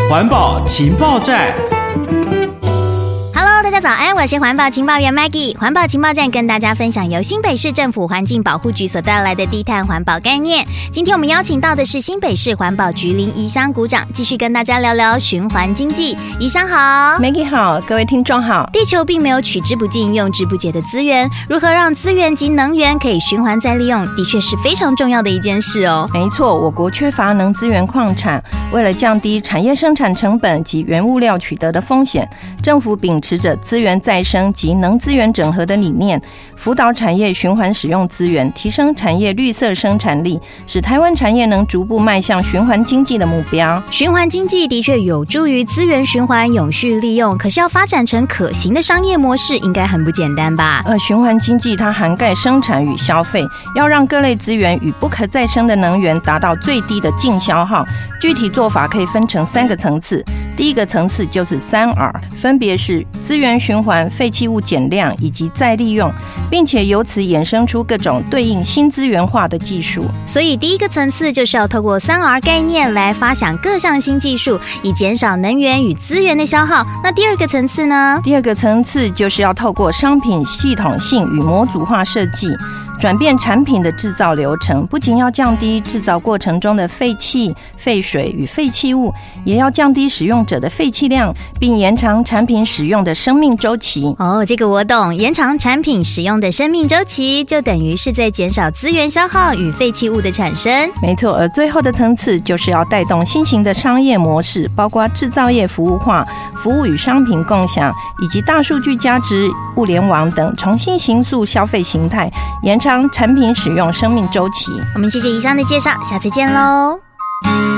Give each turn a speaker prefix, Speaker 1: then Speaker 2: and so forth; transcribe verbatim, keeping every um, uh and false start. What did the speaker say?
Speaker 1: 环保情报站。
Speaker 2: 大家早安，我是环保情报员 Maggie。环保情报站跟大家分享由新北市政府环境保护局所带来的低碳环保概念。今天我们邀请到的是新北市环保局林宜香股长，继续跟大家聊聊循环经济。宜香好。
Speaker 3: Maggie 好，各位听众好。
Speaker 2: 地球并没有取之不尽用之不竭的资源，如何让资源及能源可以循环再利用，的确是非常重要的一件事哦。
Speaker 3: 没错，我国缺乏能资源矿产，为了降低产业生产成本及原物料取得的风险，政府秉持着资源再生及能资源整合的理念，辅导产业循环使用资源，提升产业绿色生产力，使台湾产业能逐步迈向循环经济的目标。
Speaker 2: 循环经济的确有助于资源循环永续利用，可是要发展成可行的商业模式应该很不简单吧？
Speaker 3: 呃，循环经济它涵盖生产与消费，要让各类资源与不可再生的能源达到最低的净消耗。具体做法可以分成三个层次，第一个层次就是三 R， 分别是资源循环、废弃物减量以及再利用，并且由此衍生出各种对应新资源化的技术。
Speaker 2: 所以第一个层次就是要透过三 R 概念来发想各项新技术，以减少能源与资源的消耗。那第二个层次呢？
Speaker 3: 第二个层次就是要透过商品系统性与模组化设计，转变产品的制造流程，不仅要降低制造过程中的废气、废水与废弃物，也要降低使用者的废气量，并延长产品使用的生命周期。
Speaker 2: 哦，这个我懂，延长产品使用的生命周期，就等于是在减少资源消耗与废弃物的产生。
Speaker 3: 没错，而最后的层次就是要带动新型的商业模式，包括制造业服务化、服务与商品共享，以及大数据价值、物联网等，重新形塑消费形态，延长产品使用生命周期。
Speaker 2: 我们谢谢宜香的介绍，下次见喽。